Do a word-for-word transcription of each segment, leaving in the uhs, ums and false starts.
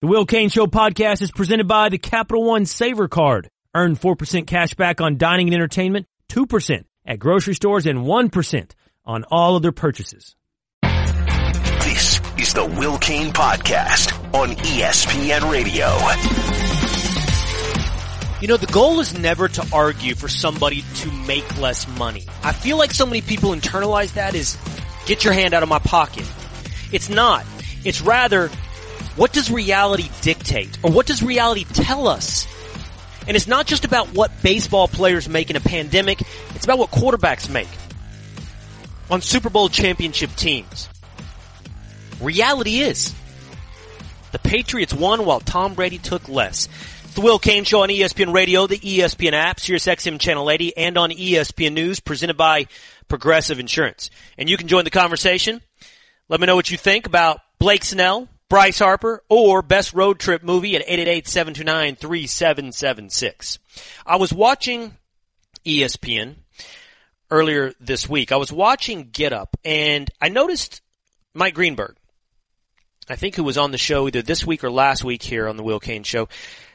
The Will Cain Show podcast is presented by the Capital One Saver Card. Earn four percent cash back on dining and entertainment, two percent at grocery stores, and one percent on all other purchases. This is the Will Cain Podcast on E S P N Radio. You know, the goal is never to argue for somebody to make less money. I feel like so many people internalize that as, get your hand out of my pocket. It's not. It's rather, what does reality dictate? Or what does reality tell us? And it's not just about what baseball players make in a pandemic. It's about what quarterbacks make on Super Bowl championship teams. Reality is, the Patriots won while Tom Brady took less. It's the Will Cain Show on E S P N Radio, the E S P N app, Sirius X M Channel eighty, and on E S P N News, presented by Progressive Insurance. And you can join the conversation. Let me know what you think about Blake Snell, Bryce Harper, or Best Road Trip Movie at eight eight eight, seven two nine, three seven seven six. I was watching E S P N earlier this week. I was watching Get Up, and I noticed Mike Greenberg, I think who was on the show either this week or last week here on the Will Cain Show,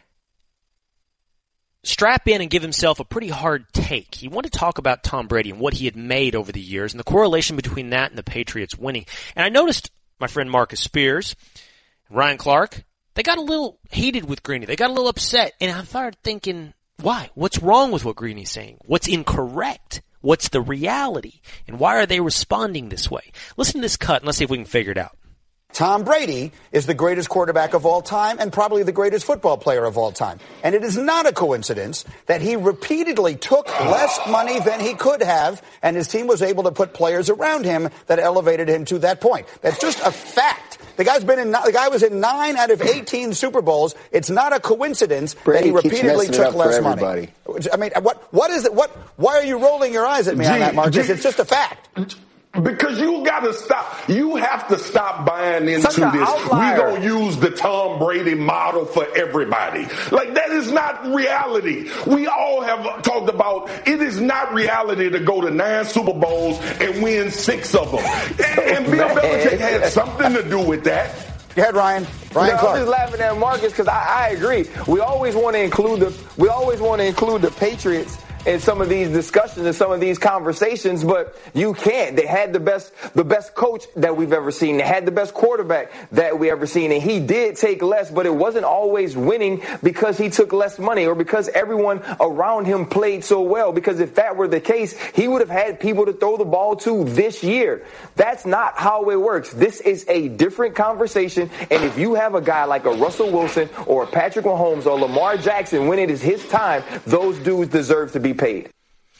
strap in and give himself a pretty hard take. He wanted to talk about Tom Brady and what he had made over the years and the correlation between that and the Patriots winning. And I noticed my friend Marcus Spears, Ryan Clark, they got a little heated with Greeny. They got a little upset. And I started thinking, why? What's wrong with what Greeny's saying? What's incorrect? What's the reality? And why are they responding this way? Listen to this cut and let's see if we can figure it out. Tom Brady is the greatest quarterback of all time and probably the greatest football player of all time. And it is not a coincidence that he repeatedly took less money than he could have, and his team was able to put players around him that elevated him to that point. That's just a fact. The guy's been in, the guy was in nine out of eighteen Super Bowls. It's not a coincidence Brady that he repeatedly took less money. Everybody. I mean, what, what is it? What, why are you rolling your eyes at me Gee, on that, Marcus? gee, it's just a fact. Because you got to stop. You have to stop buying into this. We're going to use the Tom Brady model for everybody. Like, that is not reality. We all have talked about it is not reality to go to nine Super Bowls and win six of them. And, and Bill Belichick had something to do with that. Go ahead, Ryan. Ryan no, Clark. I'm just laughing at Marcus because I, I agree. We always want to include the we always want to include the Patriots in some of these discussions and some of these conversations, but you can't. They had the best, the best coach that we've ever seen. They had the best quarterback that we ever seen, and he did take less, but it wasn't always winning because he took less money or because everyone around him played so well. Because if that were the case, he would have had people to throw the ball to this year. That's not how it works. This is a different conversation, and if you have a guy like a Russell Wilson or a Patrick Mahomes or Lamar Jackson when it is his time, those dudes deserve to be paid.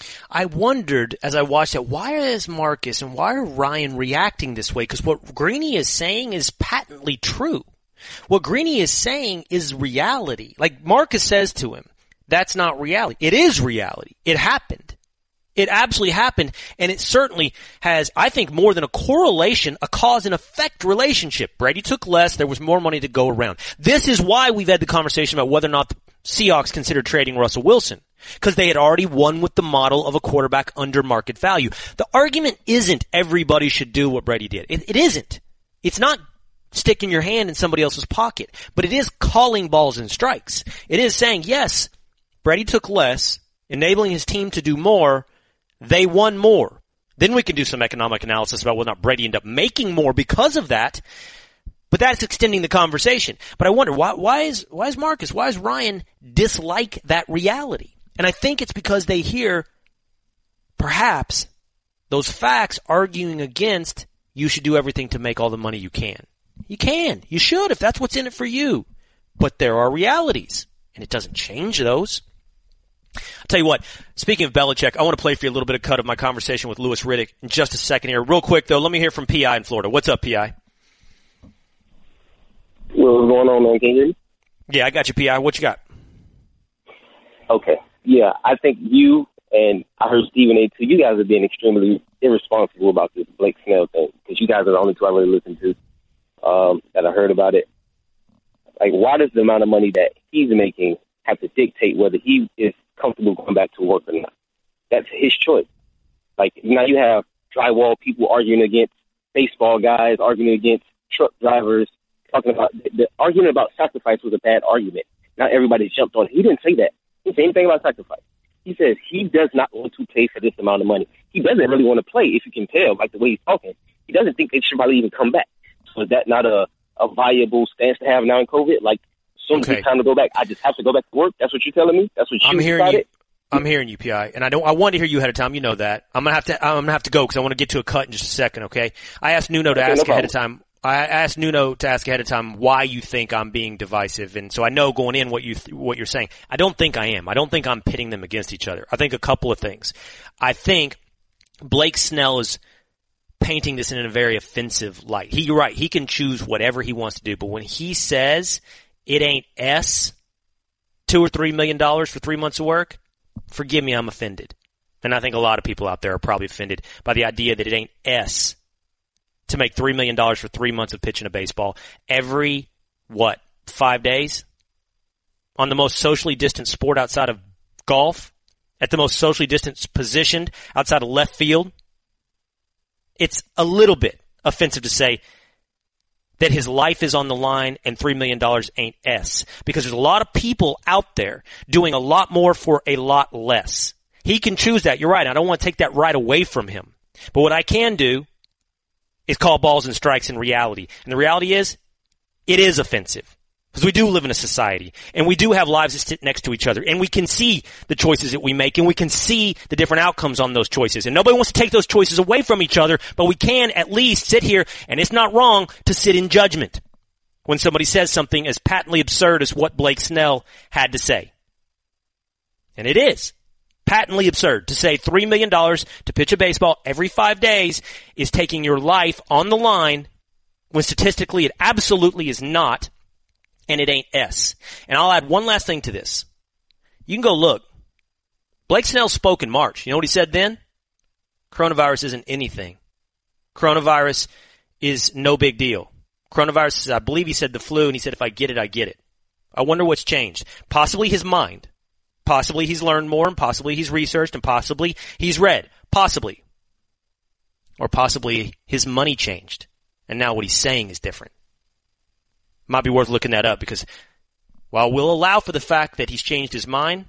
I wondered as I watched it, why is Marcus and why are Ryan reacting this way? Because what Greeny is saying is patently true. What Greeny is saying is reality. Like Marcus says to him, that's not reality. It is reality. It happened. It absolutely happened, and it certainly has, I think, more than a correlation, a cause and effect relationship. Brady took less. There was more money to go around. This is why we've had the conversation about whether or not the Seahawks considered trading Russell Wilson, because they had already won with the model of a quarterback under market value. The argument isn't everybody should do what Brady did. It, it isn't. It's not sticking your hand in somebody else's pocket, but it is calling balls and strikes. It is saying, yes, Brady took less, enabling his team to do more. They won more. Then we can do some economic analysis about whether or not Brady ended up making more because of that. But that's extending the conversation. But I wonder, why, why is, why is Marcus, why is Ryan dislike that reality? And I think it's because they hear, perhaps, those facts arguing against you should do everything to make all the money you can. You can. You should if that's what's in it for you. But there are realities, and it doesn't change those. I'll tell you what, speaking of Belichick, I want to play for you a little bit of cut of my conversation with Louis Riddick in just a second here. Real quick, though, let me hear from P I in Florida. What's up, P I? What's going on, man? Can you hear me? Yeah, I got you, P I. What you got? Okay. Yeah, I think you and I heard Stephen A. too, you guys are being extremely irresponsible about this Blake Snell thing because you guys are the only two I really listened to um, that I heard about it. Like, why does the amount of money that he's making have to dictate whether he is comfortable going back to work or not? That's his choice. Like, now you have drywall people arguing against baseball guys, arguing against truck drivers, talking about the, the argument about sacrifice was a bad argument. Not everybody jumped on it. He didn't say that. He didn't say anything about sacrifice. He says he does not want to pay for this amount of money. He doesn't really want to play, if you can tell, like the way he's talking. He doesn't think they should probably even come back. So is that not a, a viable stance to have now in COVID? Like, as soon as okay. it's time to go back, I just have to go back to work? That's what you're telling me? That's what you I'm hearing decided? you. I'm hearing you, P I, and I don't. I wanted to hear you ahead of time. You know that. I'm gonna have to. I'm gonna have to go because I want to get to a cut in just a second. Okay. I asked Nuno to okay, ask no ahead of time. I asked Nuno to ask ahead of time why you think I'm being divisive, and so I know going in what you th- what you're saying. I don't think I am. I don't think I'm pitting them against each other. I think a couple of things. I think Blake Snell is painting this in a very offensive light. He, you're right. He can choose whatever he wants to do, but when he says it ain't S, two or three million dollars for three months of work, forgive me, I'm offended. And I think a lot of people out there are probably offended by the idea that it ain't S to make three million dollars for three months of pitching a baseball every, what, five days? On the most socially distant sport outside of golf? At the most socially distant positioned outside of left field? It's a little bit offensive to say that his life is on the line and three million dollars ain't S. Because there's a lot of people out there doing a lot more for a lot less. He can choose that. You're right. I don't want to take that right away from him. But what I can do is call balls and strikes in reality. And the reality is, it is offensive. Because we do live in a society, and we do have lives that sit next to each other, and we can see the choices that we make, and we can see the different outcomes on those choices. And nobody wants to take those choices away from each other, but we can at least sit here, and it's not wrong to sit in judgment when somebody says something as patently absurd as what Blake Snell had to say. And it is patently absurd to say three million dollars to pitch a baseball every five days is taking your life on the line when statistically it absolutely is not. And it ain't S. And I'll add one last thing to this. You can go look. Blake Snell spoke in March. You know what he said then? Coronavirus isn't anything. Coronavirus is no big deal. Coronavirus is, I believe he said the flu, and he said if I get it, I get it. I wonder what's changed. Possibly his mind. Possibly he's learned more, and possibly he's researched, and possibly he's read. Possibly. Or possibly his money changed, and now what he's saying is different. Might be worth looking that up because while we'll allow for the fact that he's changed his mind,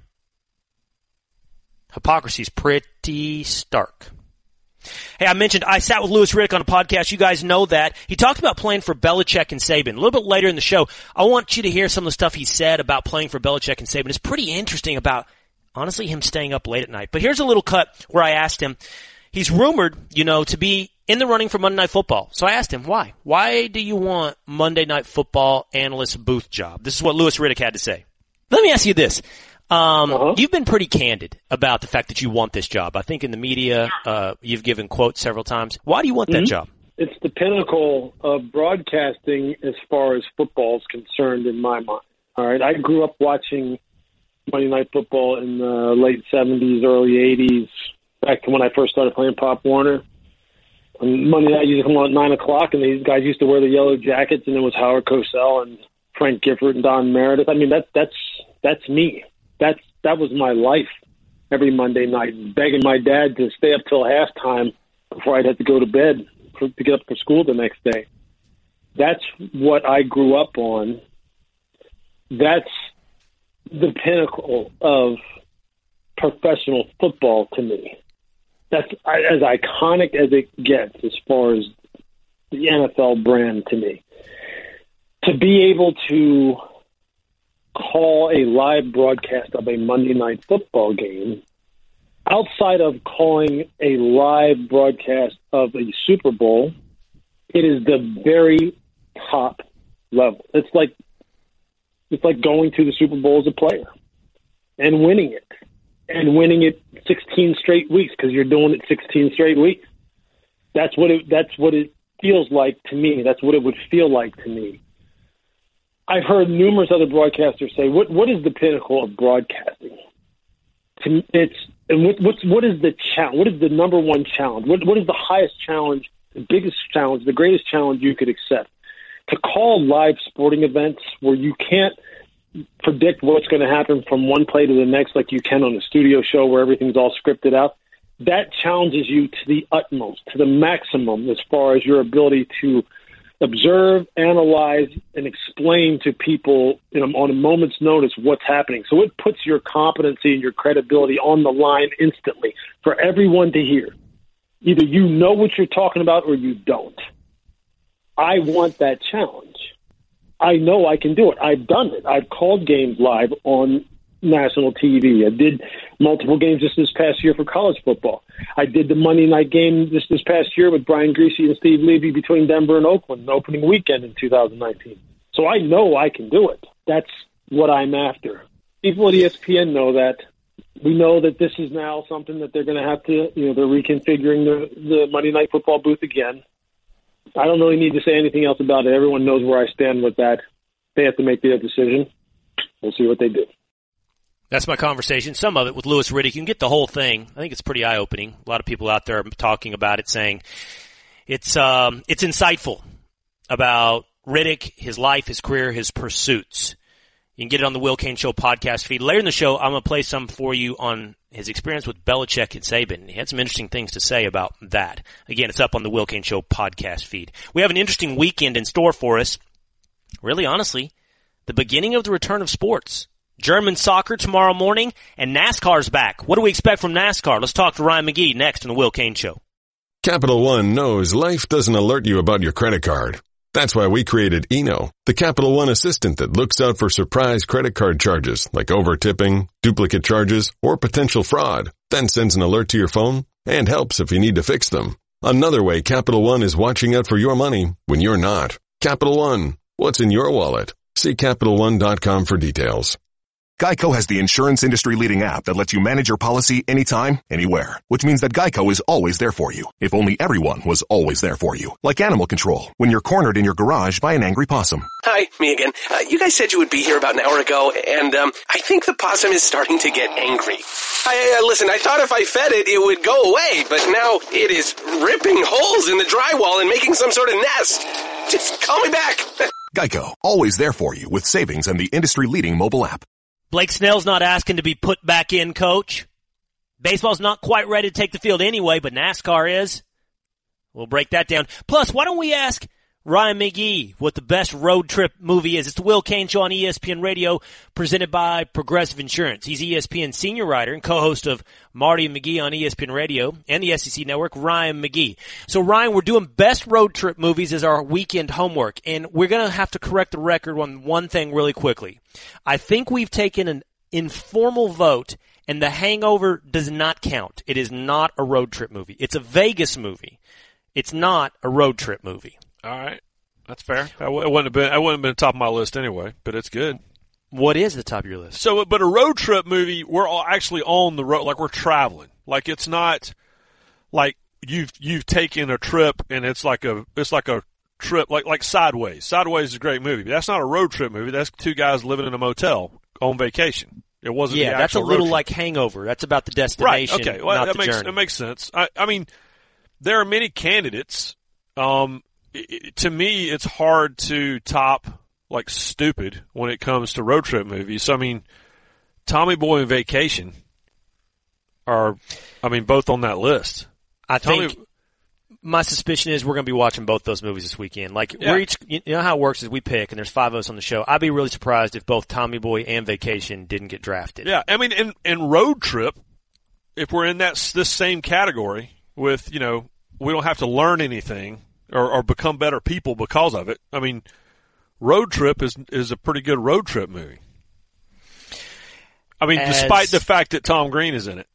hypocrisy's pretty stark. Hey, I mentioned I sat with Louis Riddick on a podcast. You guys know that. He talked about playing for Belichick and Saban. A little bit later in the show, I want you to hear some of the stuff he said about playing for Belichick and Saban. It's pretty interesting about, honestly, him staying up late at night. But here's a little cut where I asked him, he's rumored, you know, to be in the running for Monday Night Football. So I asked him, why? Why do you want Monday Night Football analyst booth job? This is what Louis Riddick had to say. Let me ask you this. Um, uh-huh. You've been pretty candid about the fact that you want this job. I think in the media, uh, you've given quotes several times. Why do you want mm-hmm. that job? It's the pinnacle of broadcasting as far as football is concerned in my mind. All right. I grew up watching Monday Night Football in the late seventies, early eighties, back to when I first started playing Pop Warner. On Monday night, used to come on at nine o'clock, and these guys used to wear the yellow jackets, and it was Howard Cosell and Frank Gifford and Don Meredith. I mean, that, that's that's me. That's that was my life every Monday night, begging my dad to stay up till halftime before I'd have to go to bed for, to get up for school the next day. That's what I grew up on. That's the pinnacle of professional football to me. That's as iconic as it gets as far as the N F L brand to me. To be able to call a live broadcast of a Monday Night Football game outside of calling a live broadcast of a Super Bowl, it is the very top level. It's like it's like going to the Super Bowl as a player and winning it. And winning it sixteen straight weeks because you're doing it sixteen straight weeks. That's what it. That's what it feels like to me. That's what it would feel like to me. I've heard numerous other broadcasters say, "What what is the pinnacle of broadcasting?" To me, it's and what what's what is the challenge? What is the number one challenge? What what is the highest challenge? The biggest challenge? The greatest challenge you could accept? To call live sporting events where you can't predict what's going to happen from one play to the next like you can on a studio show where everything's all scripted out. That challenges you to the utmost, to the maximum as far as your ability to observe, analyze, and explain to people you know, on a moment's notice what's happening. So it puts your competency and your credibility on the line instantly for everyone to hear. Either you know what you're talking about or you don't. I want that challenge. I know I can do it. I've done it. I've called games live on national T V. I did multiple games just this past year for college football. I did the Monday night game just this past year with Brian Griese and Steve Levy between Denver and Oakland, opening weekend in two thousand nineteen. So I know I can do it. That's what I'm after. People at E S P N know that. We know that this is now something that they're going to have to, you know, they're reconfiguring the, the Monday Night Football booth again. I don't really need to say anything else about it. Everyone knows where I stand with that. They have to make their decision. We'll see what they do. That's my conversation, some of it with Louis Riddick. You can get the whole thing. I think it's pretty eye-opening. A lot of people out there are talking about it, saying it's um, it's insightful about Riddick, his life, his career, his pursuits. You can get it on the Will Cain Show podcast feed. Later in the show, I'm going to play some for you on his experience with Belichick and Saban. He had some interesting things to say about that. Again, it's up on the Will Cain Show podcast feed. We have an interesting weekend in store for us. Really, honestly, the beginning of the return of sports. German soccer tomorrow morning, and NASCAR's back. What do we expect from NASCAR? Let's talk to Ryan McGee next on the Will Cain Show. Capital One knows life doesn't alert you about your credit card. That's why we created Eno, the Capital One assistant that looks out for surprise credit card charges like over-tipping, duplicate charges, or potential fraud, then sends an alert to your phone and helps if you need to fix them. Another way Capital One is watching out for your money when you're not. Capital One, what's in your wallet? See Capital One dot com for details. Geico has the insurance industry-leading app that lets you manage your policy anytime, anywhere. Which means that Geico is always there for you. If only everyone was always there for you. Like animal control, when you're cornered in your garage by an angry possum. Hi, me again. Uh, you guys said you would be here about an hour ago, and um, I think the possum is starting to get angry. I, uh, listen, I thought if I fed it, it would go away, but now it is ripping holes in the drywall and making some sort of nest. Just call me back. Geico, always there for you with savings and the industry-leading mobile app. Blake Snell's not asking to be put back in, Coach. Baseball's not quite ready to take the field anyway, but NASCAR is. We'll break that down. Plus, why don't we ask Ryan McGee what the best road trip movie is? It's the Will Cain Show on E S P N Radio, presented by Progressive Insurance. He's E S P N senior writer and co-host of Marty and McGee on E S P N Radio and the S E C Network, Ryan McGee. So, Ryan, we're doing best road trip movies as our weekend homework, and we're going to have to correct the record on one thing really quickly. I think we've taken an informal vote, and The Hangover does not count. It is not a road trip movie. It's a Vegas movie. It's not a road trip movie. All right. That's fair. I w- it wouldn't have been, I wouldn't have been top of my list anyway, but it's good. What is the top of your list? So, but a road trip movie, we're all actually on the road, like we're traveling. Like it's not like you've, you've taken a trip and it's like a, it's like a trip, like, like Sideways. Sideways is a great movie, but that's not a road trip movie. That's two guys living in a motel on vacation. It wasn't Yeah, the that's a actual little road like trip. Hangover. That's about the destination, right. Okay. Well, not that the makes, journey. That makes sense. I, I mean, there are many candidates. Um, it, to me, it's hard to top like Stupid when it comes to road trip movies. So, I mean, Tommy Boy and Vacation are, I mean, both on that list. I Tommy, think my suspicion is we're going to be watching both those movies this weekend. Like, Yeah. we're each, you know how it works is we pick, and there's five of us on the show. I'd be really surprised if both Tommy Boy and Vacation didn't get drafted. Yeah, I mean, in, in road trip, if we're in that this same category with, you know, we don't have to learn anything or, or become better people because of it. I mean, Road Trip is is a pretty good road trip movie. I mean, As, despite the fact that Tom Green is in it.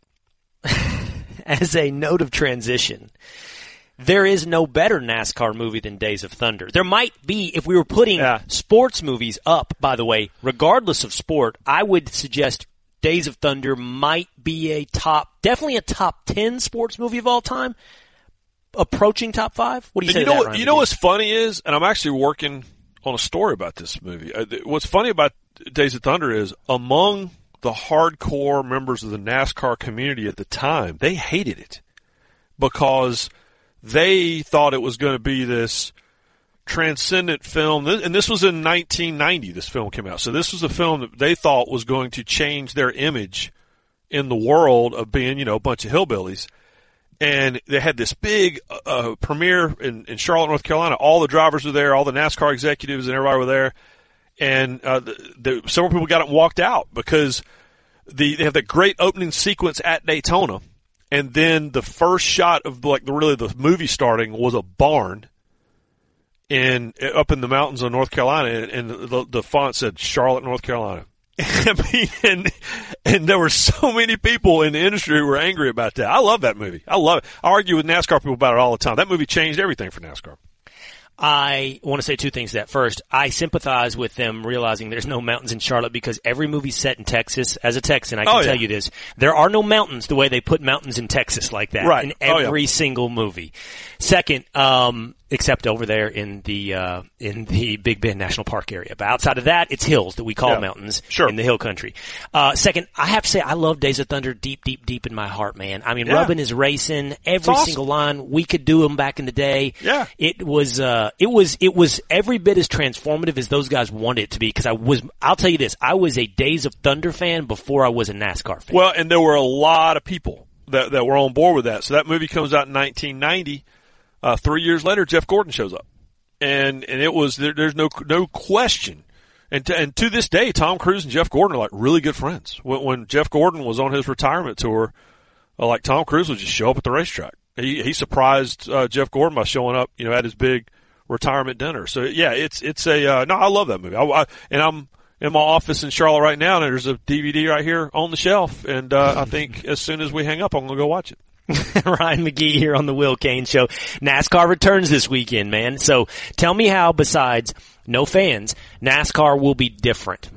As a note of transition, there is no better NASCAR movie than Days of Thunder. There might be, if we were putting Yeah. sports movies up, by the way, regardless of sport, I would suggest Days of Thunder might be a top, definitely a top ten sports movie of all time. Approaching top five? What do you And say you to know that, what, Ryan you know McGee? what's funny is, and I'm actually working on a story about this movie. Uh, th- What's funny about Days of Thunder is among the hardcore members of the NASCAR community at the time, they hated it because they thought it was going to be this transcendent film. And this was in nineteen ninety, this film came out. So this was a film that they thought was going to change their image in the world of being, you know, a bunch of hillbillies. And they had this big uh, premiere in, in Charlotte, North Carolina. All the drivers were there, all the NASCAR executives and everybody were there. And uh, the, the, several people got up and walked out because the, they have that great opening sequence at Daytona. And then the first shot of like the, really the movie starting was a barn in up in the mountains of North Carolina, and, and the, the font said Charlotte, North Carolina. I mean, and, and there were so many people in the industry who were angry about that. I love that movie. I love it. I argue with NASCAR people about it all the time. That movie changed everything for NASCAR. I want to say two things to that. First, I sympathize with them realizing there's no mountains in Charlotte because every movie's set in Texas. As a Texan, I can oh, yeah. tell you this. There are no mountains the way they put mountains in Texas like that right. in every oh, yeah. single movie. Second, um, except over there in the, uh, in the Big Bend National Park area. But outside of that, it's hills that we call yeah. mountains sure. in the hill country. Uh, second, I have to say I love Days of Thunder deep, deep, deep in my heart, man. I mean, yeah. Rubbin is racing every awesome. single line. We could do them back in the day. Yeah. It was, uh, it was, it was every bit as transformative as those guys wanted it to be because I was, I'll tell you this, I was a Days of Thunder fan before I was a NASCAR fan. Well, and there were a lot of people that, that were on board with that. So that movie comes out in nineteen ninety. Uh, three years later, Jeff Gordon shows up. And, and it was, there, there's no, no question. And to, and to this day, Tom Cruise and Jeff Gordon are like really good friends. When, when Jeff Gordon was on his retirement tour, uh, like Tom Cruise would just show up at the racetrack. He, he surprised, uh, Jeff Gordon by showing up, you know, at his big retirement dinner. So yeah, it's, it's a, uh, no, I love that movie. I, I, and I'm in my office in Charlotte right now and there's a D V D right here on the shelf. And, uh, I think as soon as we hang up, I'm going to go watch it. Ryan McGee here on the Will Kane Show. NASCAR returns this weekend, man. So tell me how, besides no fans, NASCAR will be different.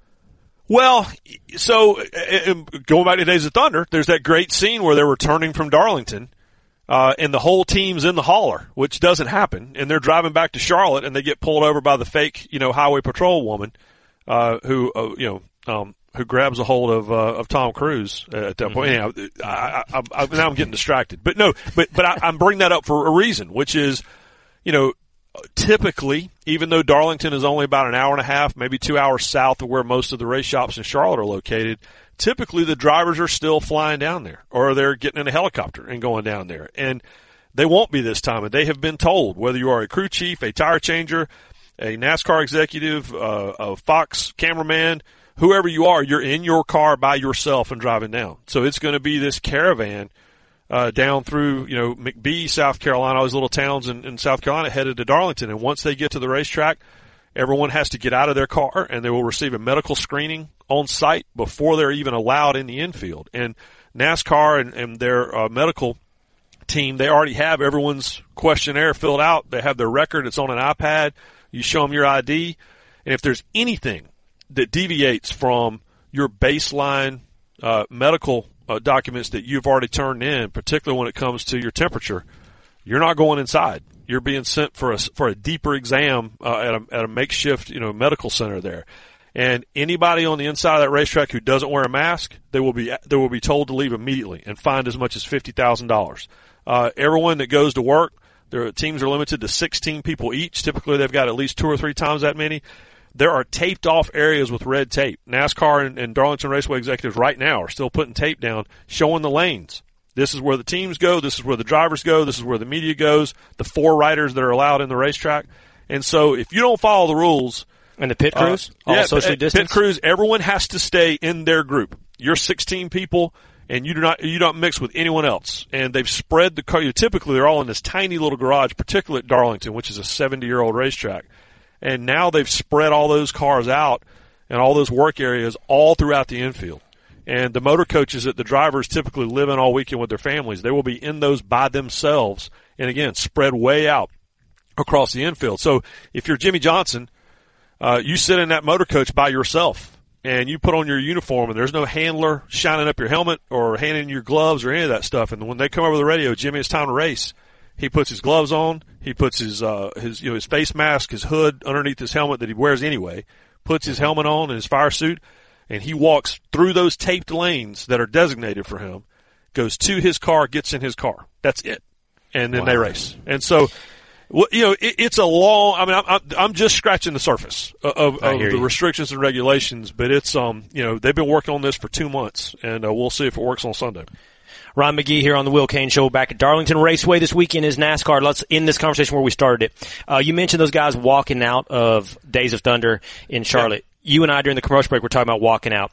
Well, so going back to Days of Thunder, there's that great scene where they're returning from Darlington, uh, and the whole team's in the hauler, which doesn't happen, and they're driving back to Charlotte, and they get pulled over by the fake, you know, highway patrol woman, uh, who, uh, you know, um, who grabs a hold of, uh, of Tom Cruise at that point. Mm-hmm. Anyhow, I, I, I, now I'm getting distracted, but no, but, but I, I'm bringing that up for a reason, which is, you know, typically, even though Darlington is only about an hour and a half, maybe two hours south of where most of the race shops in Charlotte are located, typically the drivers are still flying down there, or they're getting in a helicopter and going down there. And they won't be this time. And they have been told, whether you are a crew chief, a tire changer, a NASCAR executive, uh, a Fox cameraman, whoever you are, you're in your car by yourself and driving down. So it's going to be this caravan uh, down through, you know, McBee, South Carolina, all these little towns in, in South Carolina, headed to Darlington. And once they get to the racetrack, everyone has to get out of their car, and they will receive a medical screening on site before they're even allowed in the infield. And NASCAR and, and their uh, medical team, they already have everyone's questionnaire filled out. They have their record. It's on an iPad. You show them your I D. And if there's anything that deviates from your baseline uh, medical uh, documents that you've already turned in, particularly when it comes to your temperature, you're not going inside. You're being sent for a for a deeper exam uh, at a at a makeshift, you know, medical center there. And anybody on the inside of that racetrack who doesn't wear a mask, they will be they will be told to leave immediately and fined as much as fifty thousand dollars. Uh, everyone that goes to work, their teams are limited to sixteen people each. Typically, they've got at least two or three times that many. There are taped off areas with red tape. NASCAR and, and Darlington Raceway executives right now are still putting tape down, showing the lanes. This is where the teams go. This is where the drivers go. This is where the media goes. The four riders that are allowed in the racetrack. And so if you don't follow the rules. And the pit crews? Uh, all yeah, socially distanced? Pit crews, everyone has to stay in their group. You're sixteen people, and you do not, you don't mix with anyone else. And they've spread the car. Typically, they're all in this tiny little garage, particularly at Darlington, which is a seventy-year-old racetrack. And now they've spread all those cars out and all those work areas all throughout the infield. And the motor coaches that the drivers typically live in all weekend with their families, they will be in those by themselves. And again, spread way out across the infield. So if you're Jimmy Johnson, uh, you sit in that motor coach by yourself and you put on your uniform and there's no handler shining up your helmet or handing your gloves or any of that stuff. And when they come over the radio, Jimmy, it's time to race. He puts his gloves on. He puts his, uh, his, you know, his face mask, his hood underneath his helmet that he wears anyway, puts his helmet on and his fire suit, and he walks through those taped lanes that are designated for him, goes to his car, gets in his car. That's it. And then wow. they race. And so, you know, it, it's a long, I mean, I'm, I'm just scratching the surface of, of the you. restrictions and regulations, but it's, um, you know, they've been working on this for two months, and uh, we'll see if it works on Sunday. Ron McGee here on the Will Cain Show back at Darlington Raceway. This weekend is NASCAR. Let's end this conversation where we started it. Uh, you mentioned those guys walking out of Days of Thunder in Charlotte. Yeah. You and I during the commercial break were talking about walking out.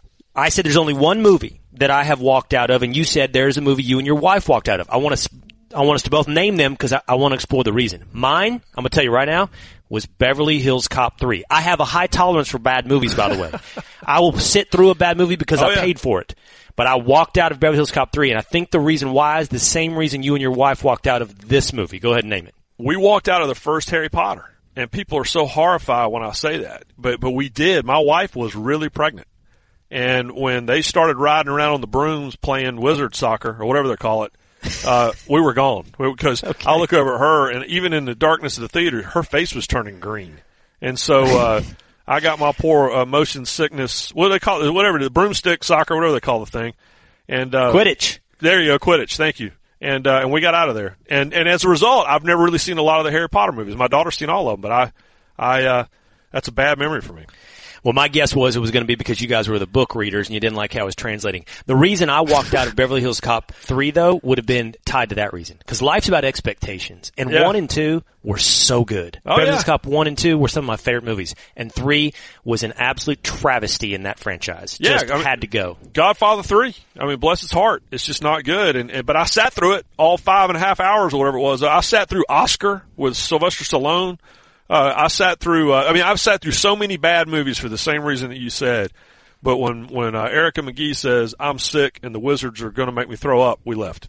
I said there's only one movie that I have walked out of, and you said there's a movie you and your wife walked out of. I want to, I want us to both name them because I, I want to explore the reason. Mine, I'm going to tell you right now, was Beverly Hills Cop three. I have a high tolerance for bad movies, by the way. I will sit through a bad movie because oh, I yeah. paid for it. But I walked out of Beverly Hills Cop three, and I think the reason why is the same reason you and your wife walked out of this movie. Go ahead and name it. We walked out of the first Harry Potter, and people are so horrified when I say that. But but we did. My wife was really pregnant. And when they started riding around on the brooms playing wizard soccer, or whatever they call it, uh, we were gone. Because okay. I look over at her, and even in the darkness of the theater, her face was turning green. And so uh I got my poor uh, motion sickness, what do they call it, whatever, the broomstick soccer, whatever they call the thing. And uh Quidditch. There you go, Quidditch, thank you. And uh and we got out of there. And and as a result, I've never really seen a lot of the Harry Potter movies. My daughter's seen all of them, but I, I uh that's a bad memory for me. Well, my guess was it was going to be because you guys were the book readers and you didn't like how I was translating. The reason I walked out of Beverly Hills Cop three, though, would have been tied to that reason. Because life's about expectations. And yeah. one and two were so good. Oh, Beverly yeah. Hills Cop one and two were some of my favorite movies. And three was an absolute travesty in that franchise. Yeah, Just I mean, had to go. Godfather three. I mean, bless his heart. It's just not good. And, and But I sat through it all five and a half hours or whatever it was. I sat through Oscar with Sylvester Stallone. Uh, I sat through, uh, I mean, I've sat through so many bad movies for the same reason that you said. But when, when, uh, Erica McGee says, I'm sick and the Wizards are going to make me throw up, we left.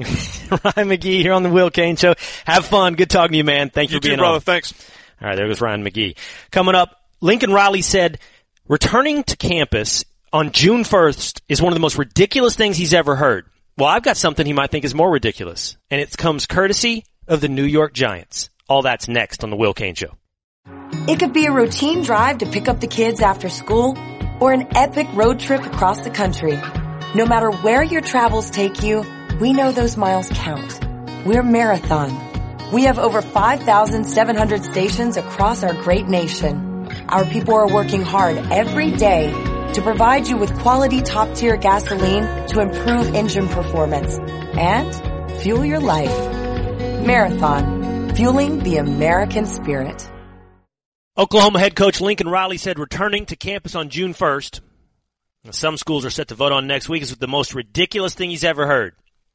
Ryan McGee here on the Will Cain Show. Have fun. Good talking to you, man. Thank you, you for being too, brother. on. Thanks. All right, there goes Ryan McGee. Coming up, Lincoln Riley said, returning to campus on June first is one of the most ridiculous things he's ever heard. Well, I've got something he might think is more ridiculous, and it comes courtesy of the New York Giants. All that's next on the Will Cain Show. It could be a routine drive to pick up the kids after school or an epic road trip across the country. No matter where your travels take you, we know those miles count. We're Marathon. We have over five thousand seven hundred stations across our great nation. Our people are working hard every day to provide you with quality top-tier gasoline to improve engine performance and fuel your life. Marathon, fueling the American spirit. Oklahoma head coach Lincoln Riley said returning to campus on June first, some schools are set to vote on next week, is the most ridiculous thing he's ever heard.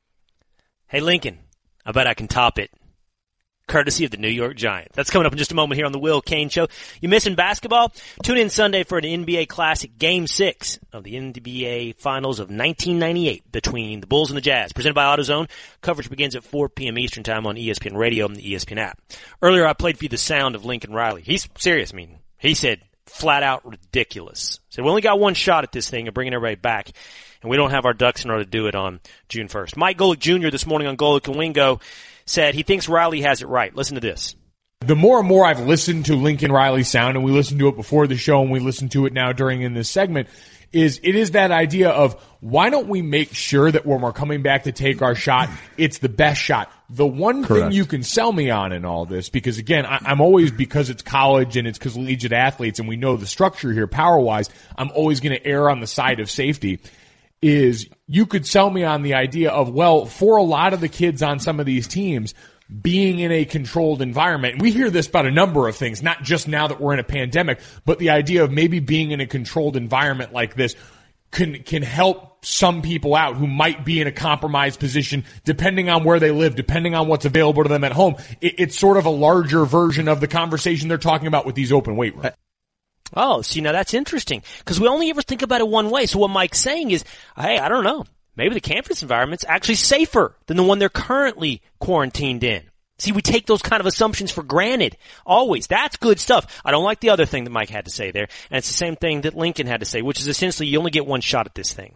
Hey, Lincoln, I bet I can top it. Courtesy of the New York Giants. That's coming up in just a moment here on the Will Cain Show. You missing basketball? Tune in Sunday for an N B A Classic Game six of the N B A Finals of nineteen ninety-eight between the Bulls and the Jazz. Presented by AutoZone. Coverage begins at four p.m. Eastern Time on E S P N Radio and the E S P N app. Earlier, I played for you the sound of Lincoln Riley. He's serious. I mean, he said flat out ridiculous. Said we only got one shot at this thing of bringing everybody back, and we don't have our ducks in order to do it on June first. Mike Golick Junior this morning on Golick and Wingo said he thinks Riley has it right. Listen to this. The more and more I've listened to Lincoln Riley's sound, and we listened to it before the show and we listened to it now during in this segment, is it is that idea of why don't we make sure that when we're coming back to take our shot, it's the best shot. The one Correct. thing you can sell me on in all this, because again, I, I'm always, because it's college and it's collegiate athletes and we know the structure here power-wise, I'm always going to err on the side of safety. Is you could sell me on the idea of, well, for a lot of the kids on some of these teams, being in a controlled environment, and we hear this about a number of things, not just now that we're in a pandemic, but the idea of maybe being in a controlled environment like this can can help some people out who might be in a compromised position, depending on where they live, depending on what's available to them at home. It, it's sort of a larger version of the conversation they're talking about with these open weight rooms. Oh, see, now that's interesting, because we only ever think about it one way. So what Mike's saying is, hey, I don't know, maybe the campus environment's actually safer than the one they're currently quarantined in. See, we take those kind of assumptions for granted, always. That's good stuff. I don't like the other thing that Mike had to say there, and it's the same thing that Lincoln had to say, which is essentially you only get one shot at this thing.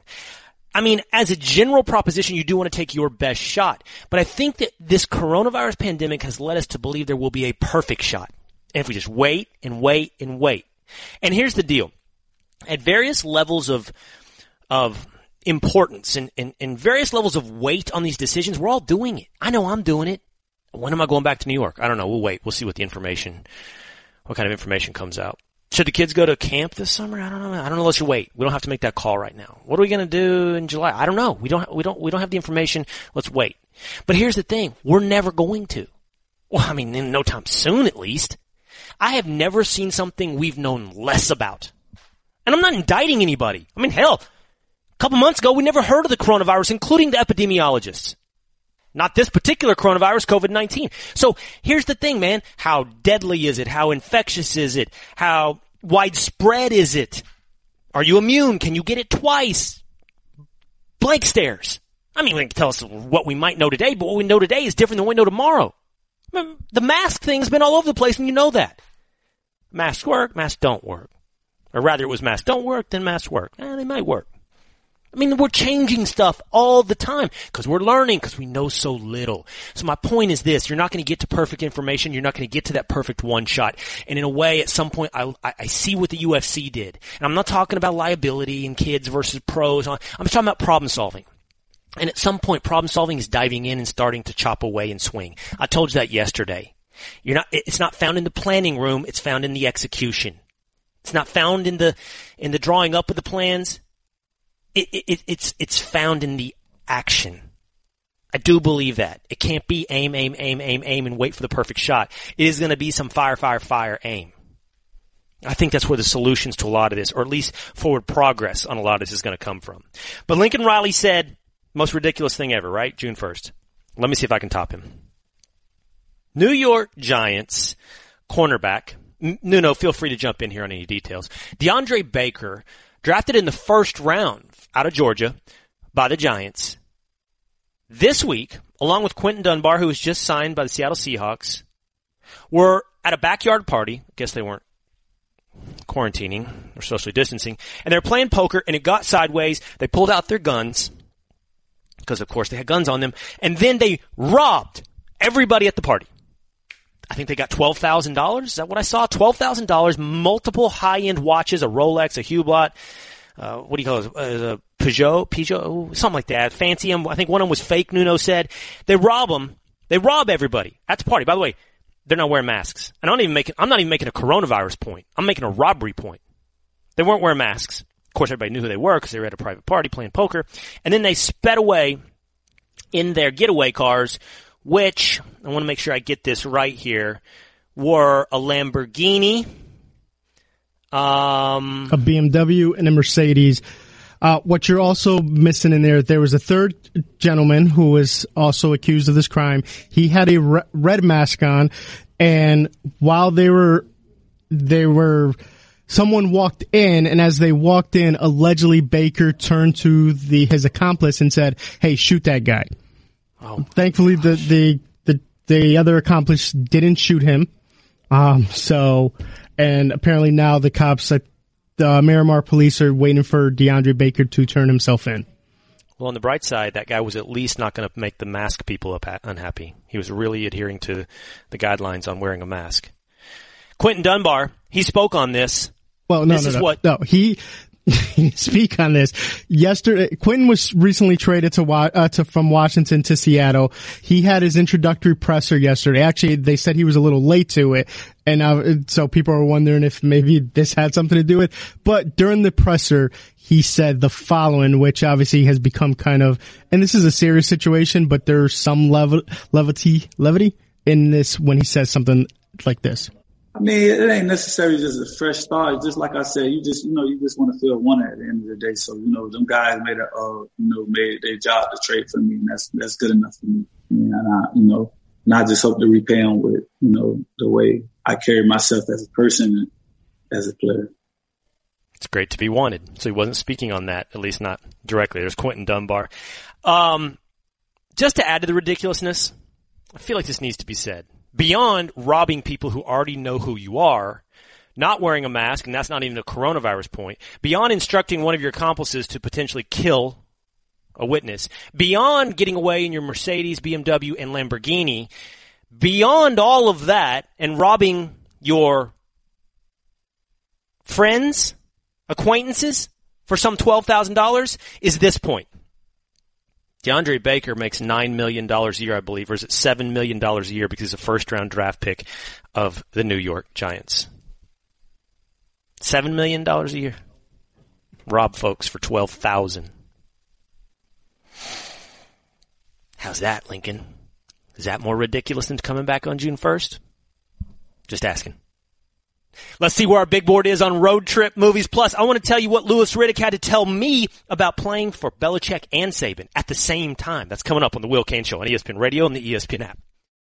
I mean, as a general proposition, you do want to take your best shot, but I think that this coronavirus pandemic has led us to believe there will be a perfect shot. And if we just wait and wait and wait. And here's the deal. At various levels of of importance and, and, and various levels of weight on these decisions, we're all doing it. I know I'm doing it. When am I going back to New York? I don't know. We'll wait. We'll see what the information, what kind of information comes out. Should the kids go to camp this summer? I don't know. I don't know. Let's wait. We don't have to make that call right now. What are we going to do in July? I don't know. We don't, we don't, we don't have the information. Let's wait. But here's the thing. We're never going to. Well, I mean, in no time soon, at least. I have never seen something we've known less about. And I'm not indicting anybody. I mean, hell, a couple months ago, we never heard of the coronavirus, including the epidemiologists. Not this particular coronavirus, COVID nineteen. So here's the thing, man. How deadly is it? How infectious is it? How widespread is it? Are you immune? Can you get it twice? Blank stares. I mean, they can tell us what we might know today, but what we know today is different than what we know tomorrow. I mean, the mask thing's been all over the place, and you know that. Masks work, masks don't work. Or rather, it was masks don't work, then masks work. Eh, they might work. I mean, we're changing stuff all the time because we're learning, because we know so little. So my point is this. You're not going to get to perfect information. You're not going to get to that perfect one shot. And in a way, at some point, I, I see what the U F C did. And I'm not talking about liability and kids versus pros. I'm just talking about problem solving. And at some point, problem solving is diving in and starting to chop away and swing. I told you that yesterday. You're not, it's not found in the planning room. It's found in the execution. It's not found in the, in the drawing up of the plans. It, it, it's, it's found in the action. I do believe that. It can't be aim, aim, aim, aim, aim, and wait for the perfect shot. It is going to be some fire, fire, fire, aim. I think that's where the solutions to a lot of this, or at least forward progress on a lot of this, is going to come from. But Lincoln Riley said, most ridiculous thing ever, right? June first. Let me see if I can top him. New York Giants cornerback. Nuno, feel free to jump in here on any details. DeAndre Baker, drafted in the first round out of Georgia by the Giants. This week, along with Quentin Dunbar, who was just signed by the Seattle Seahawks, were at a backyard party. I guess they weren't quarantining or socially distancing. And they were playing poker, and it got sideways. They pulled out their guns, because, of course, they had guns on them. And then they robbed everybody at the party. I think they got twelve thousand dollars. Is that what I saw? twelve thousand dollars, multiple high-end watches, a Rolex, a Hublot, uh, what do you call it, uh, a Peugeot, Peugeot, something like that. Fancy them. I think one of them was fake, Nuno said. They rob them. They rob everybody at the party. By the way, they're not wearing masks. And I'm not even making, I'm not even making a coronavirus point. I'm making a robbery point. They weren't wearing masks. Of course, everybody knew who they were because they were at a private party playing poker. And then they sped away in their getaway cars, which, I want to make sure I get this right here, were a Lamborghini, um, a B M W, and a Mercedes. Uh, what you're also missing in there, there was a third gentleman who was also accused of this crime. He had a re- red mask on, and while they were, they were, someone walked in, and as they walked in, allegedly Baker turned to the his accomplice and said, "Hey, shoot that guy." Oh, Thankfully, the, the the the other accomplice didn't shoot him. Um, so, and apparently now the cops at the Miramar police are waiting for DeAndre Baker to turn himself in. Well, on the bright side, that guy was at least not going to make the mask people up unhappy. He was really adhering to the guidelines on wearing a mask. Quentin Dunbar, he spoke on this. Well, no, this no, is no, what no. He. Speak on this. Yesterday, Quentin was recently traded to, uh, to from Washington to Seattle. He had his introductory presser yesterday. Actually, they said he was a little late to it, and uh, so people are wondering if maybe this had something to do with it. But during the presser, he said the following, which obviously has become kind of, and this is a serious situation, but there's some level levity levity in this when he says something like this. I mean, it ain't necessarily just a fresh start. Just like I said, you just, you know, you just want to feel wanted at the end of the day. So, you know, them guys made a, uh, you know, made their job to trade for me, and that's, that's good enough for me. And I, you know, and I just hope to repay them with, you know, the way I carry myself as a person and as a player. It's great to be wanted. So he wasn't speaking on that, at least not directly. There's Quentin Dunbar. Um, just to add to the ridiculousness, I feel like this needs to be said. Beyond robbing people who already know who you are, not wearing a mask, and that's not even a coronavirus point, beyond instructing one of your accomplices to potentially kill a witness, beyond getting away in your Mercedes, B M W, and Lamborghini, beyond all of that and robbing your friends, acquaintances for some twelve thousand dollars is this point. DeAndre Baker makes nine million dollars a year, I believe, or is it seven million dollars a year because he's a first-round draft pick of the New York Giants. Seven million dollars a year. Rob folks for twelve thousand dollars. How's that, Lincoln? Is that more ridiculous than coming back on June first? Just asking. Let's see where our big board is on Road Trip Movies Plus. I want to tell you what Louis Riddick had to tell me about playing for Belichick and Saban at the same time. That's coming up on the Will Cain Show on E S P N Radio and the E S P N app.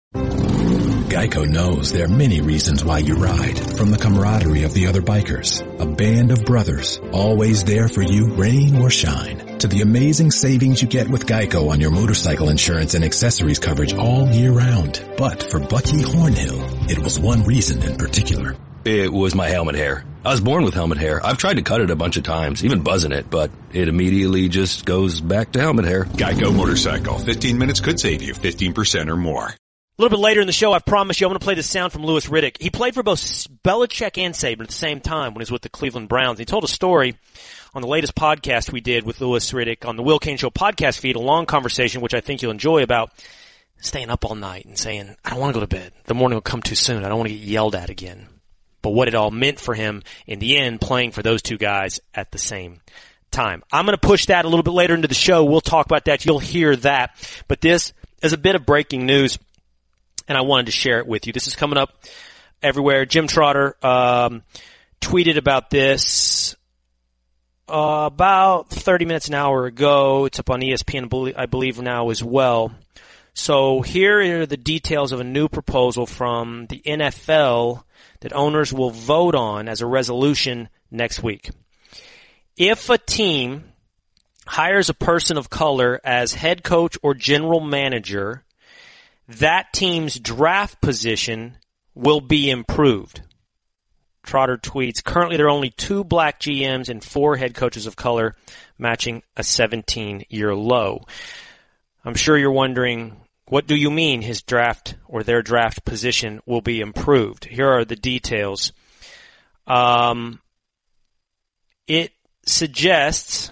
Geico knows there are many reasons why you ride. From the camaraderie of the other bikers, a band of brothers, always there for you, rain or shine, to the amazing savings you get with Geico on your motorcycle insurance and accessories coverage all year round. But for Bucky Hornhill, it was one reason in particular. It was my helmet hair. I was born with helmet hair. I've tried to cut it a bunch of times, even buzzing it, but it immediately just goes back to helmet hair. Geico Motorcycle. fifteen minutes could save you fifteen percent or more. A little bit later in the show, I promise you, I'm going to play the sound from Louis Riddick. He played for both Belichick and Saban at the same time when he was with the Cleveland Browns. He told a story on the latest podcast we did with Louis Riddick on the Will Cain Show podcast feed, a long conversation, which I think you'll enjoy, about staying up all night and saying, I don't want to go to bed. The morning will come too soon. I don't want to get yelled at again. But what it all meant for him in the end, playing for those two guys at the same time. I'm going to push that a little bit later into the show. We'll talk about that. You'll hear that. But this is a bit of breaking news, and I wanted to share it with you. This is coming up everywhere. Jim Trotter um, tweeted about this uh, about thirty minutes an hour ago. It's up on E S P N, I believe, now as well. So here are the details of a new proposal from the N F L that owners will vote on as a resolution next week. If a team hires a person of color as head coach or general manager, that team's draft position will be improved. Trotter tweets, currently there are only two black G Ms and four head coaches of color, matching a seventeen-year low. I'm sure you're wondering, what do you mean his draft or their draft position will be improved? Here are the details. Um, it suggests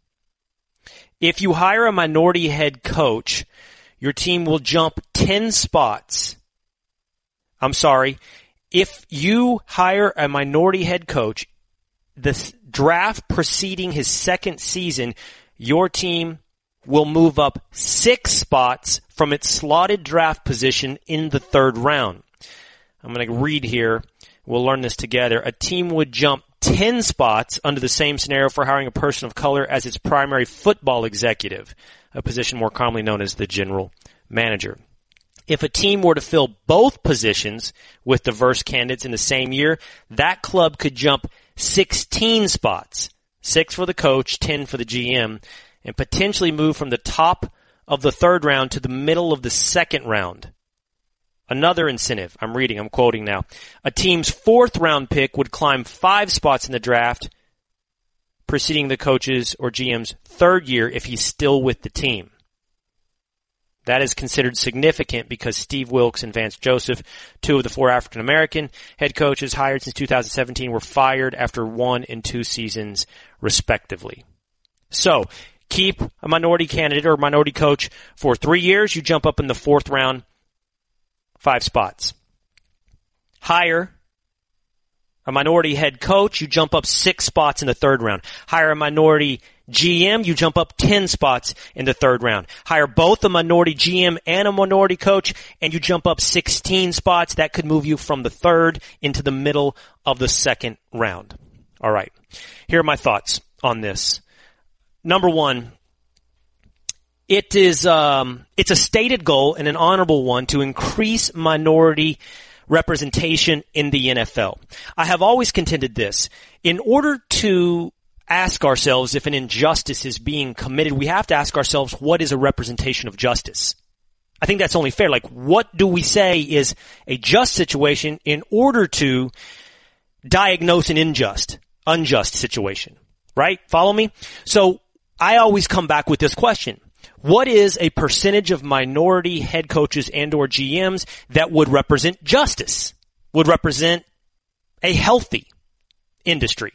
if you hire a minority head coach, your team will jump ten spots. I'm sorry. If you hire a minority head coach, the draft preceding his second season, your team will move up six spots from its slotted draft position in the third round. I'm going to read here. We'll learn this together. A team would jump ten spots under the same scenario for hiring a person of color as its primary football executive, a position more commonly known as the general manager. If a team were to fill both positions with diverse candidates in the same year, that club could jump sixteen spots, six for the coach, ten for the G M, and potentially move from the top of the third round to the middle of the second round. Another incentive, I'm reading, I'm quoting now. A team's fourth round pick would climb five spots in the draft, preceding the coach's or G M's third year if he's still with the team. That is considered significant because Steve Wilks and Vance Joseph, two of the four African-American head coaches hired since two thousand seventeen, were fired after one and two seasons, respectively. So, keep a minority candidate or minority coach for three years, you jump up in the fourth round, five spots. Hire a minority head coach, you jump up six spots in the third round. Hire a minority G M, you jump up ten spots in the third round. Hire both a minority G M and a minority coach, and you jump up sixteen spots. That could move you from the third into the middle of the second round. All right. Here are my thoughts on this. Number one, it is um, it's a stated goal and an honorable one to increase minority representation in the N F L. I have always contended this. In order to ask ourselves if an injustice is being committed, we have to ask ourselves, what is a representation of justice? I think that's only fair. Like, what do we say is a just situation in order to diagnose an unjust, unjust situation? Right? Follow me? So I always come back with this question. What is a percentage of minority head coaches and or G Ms that would represent justice, would represent a healthy industry?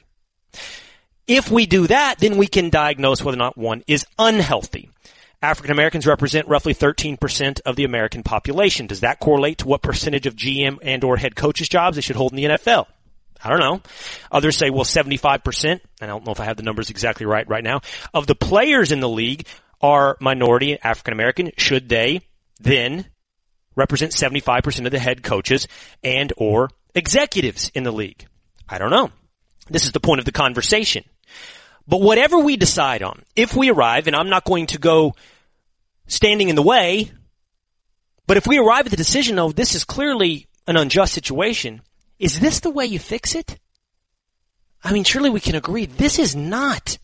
If we do that, then we can diagnose whether or not one is unhealthy. African Americans represent roughly thirteen percent of the American population. Does that correlate to what percentage of G M and or head coaches jobs they should hold in the N F L? I don't know. Others say, well, seventy-five percent, and I don't know if I have the numbers exactly right right now, of the players in the league are minority African American. Should they then represent seventy-five percent of the head coaches and or executives in the league? I don't know. This is the point of the conversation. But whatever we decide on, if we arrive, and I'm not going to go standing in the way, but if we arrive at the decision, oh, this is clearly an unjust situation, is this the way you fix it? I mean, surely we can agree this is not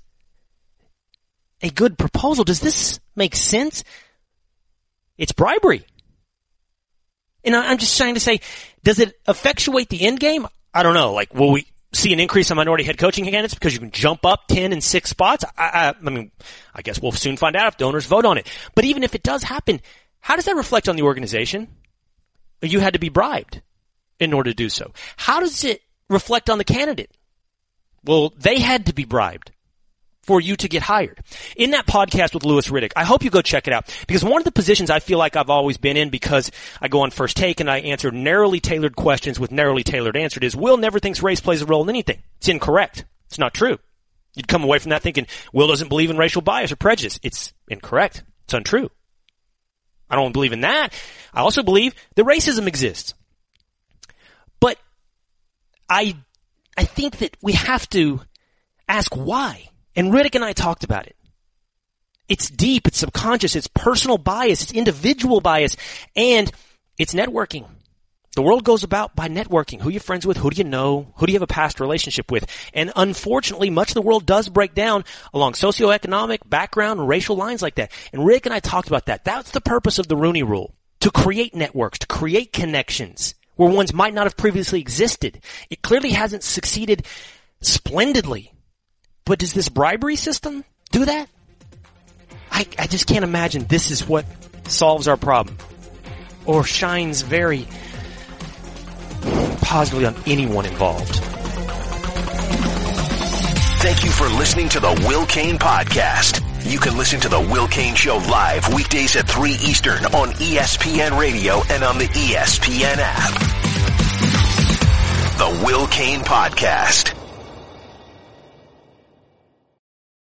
a good proposal. Does this make sense? It's bribery. And I'm just trying to say, does it effectuate the end game? I don't know. Like, will we see an increase in minority head coaching candidates because you can jump up ten and six spots? I, I, I mean, I guess we'll soon find out if donors vote on it. But even if it does happen, how does that reflect on the organization? You had to be bribed in order to do so. How does it reflect on the candidate? Well, they had to be bribed for you to get hired. In that podcast with Louis Riddick, I hope you go check it out, because one of the positions I feel like I've always been in, because I go on First Take and I answer narrowly tailored questions with narrowly tailored answers, is Will never thinks race plays a role in anything. It's incorrect. It's not true. You'd come away from that thinking Will doesn't believe in racial bias or prejudice. It's incorrect. It's untrue. I don't believe in that. I also believe that racism exists. But I, I think that we have to ask why. And Riddick and I talked about it. It's deep, it's subconscious, it's personal bias, it's individual bias, and it's networking. The world goes about by networking. Who are you friends with? Who do you know? Who do you have a past relationship with? And unfortunately, much of the world does break down along socioeconomic background and racial lines like that. And Rick and I talked about that. That's the purpose of the Rooney Rule. To create networks, to create connections where ones might not have previously existed. It clearly hasn't succeeded splendidly. But does this bribery system do that? I, I just can't imagine this is what solves our problem or shines very positively on anyone involved. Thank you for listening to the Will Cain Podcast. You can listen to the Will Cain Show live weekdays at three Eastern on E S P N Radio and on the E S P N app. The Will Cain Podcast.